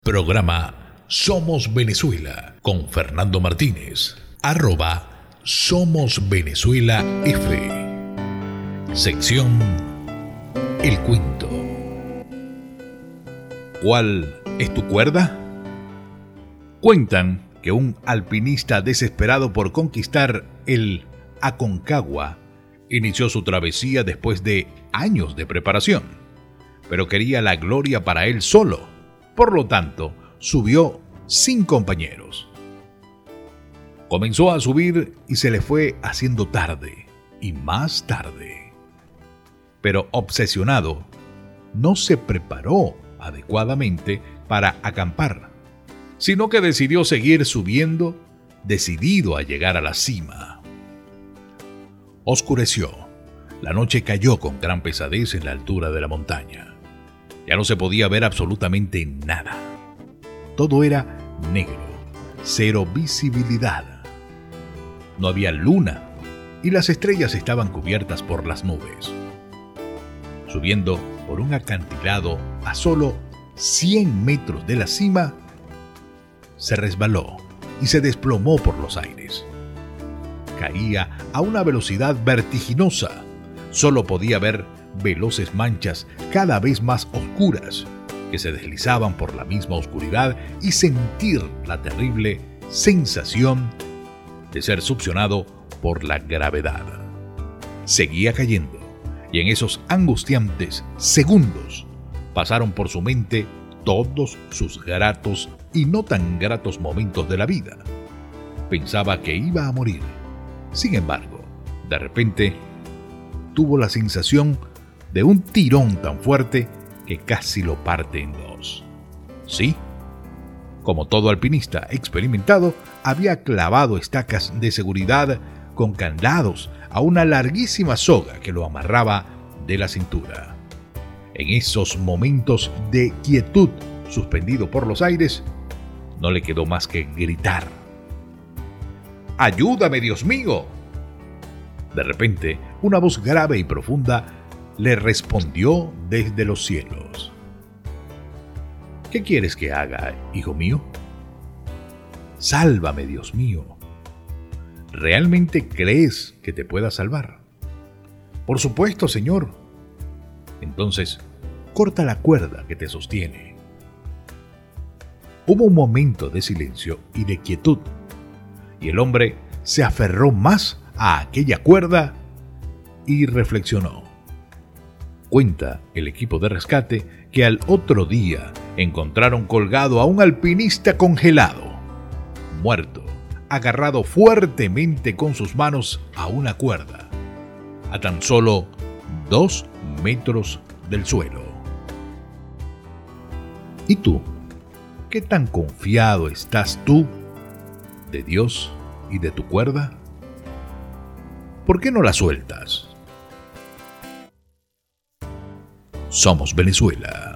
Programa Somos Venezuela con Fernando Martínez. @Somos Venezuela F. Sección El Cuento. ¿Cuál es tu cuerda? Cuentan que un alpinista desesperado por conquistar el Aconcagua inició su travesía después de años de preparación, pero quería la gloria para él solo. Por lo tanto, subió sin compañeros. Comenzó a subir y se le fue haciendo tarde y más tarde. Pero obsesionado, no se preparó adecuadamente para acampar, sino que decidió seguir subiendo, decidido a llegar a la cima. Oscureció. La noche cayó con gran pesadez en la altura de la montaña. Ya no se podía ver absolutamente nada. Todo era negro, cero visibilidad. No había luna y las estrellas estaban cubiertas por las nubes. Subiendo por un acantilado a solo 100 metros de la cima, se resbaló y se desplomó por los aires. Caía a una velocidad vertiginosa. Solo podía ver veloces manchas cada vez más oscuras que se deslizaban por la misma oscuridad y sentir la terrible sensación de ser succionado por la gravedad. Seguía cayendo y en esos angustiantes segundos pasaron por su mente todos sus gratos y no tan gratos momentos de la vida. Pensaba que iba a morir. Sin embargo, de repente tuvo la sensación de un tirón tan fuerte que casi lo parte en dos. Sí, como todo alpinista experimentado, había clavado estacas de seguridad con candados a una larguísima soga que lo amarraba de la cintura. En esos momentos de quietud, suspendido por los aires, no le quedó más que gritar: ¡Ayúdame, Dios mío! De repente, una voz grave y profunda le respondió desde los cielos: ¿Qué quieres que haga, hijo mío? Sálvame, Dios mío. ¿Realmente crees que te pueda salvar? Por supuesto, Señor. Entonces, corta la cuerda que te sostiene. Hubo un momento de silencio y de quietud, y el hombre se aferró más a aquella cuerda y reflexionó. Cuenta el equipo de rescate que al otro día encontraron colgado a un alpinista congelado, muerto, agarrado fuertemente con sus manos a una cuerda, a tan solo 2 metros del suelo. ¿Y tú? ¿Qué tan confiado estás tú de Dios y de tu cuerda? ¿Por qué no la sueltas? Somos Venezuela.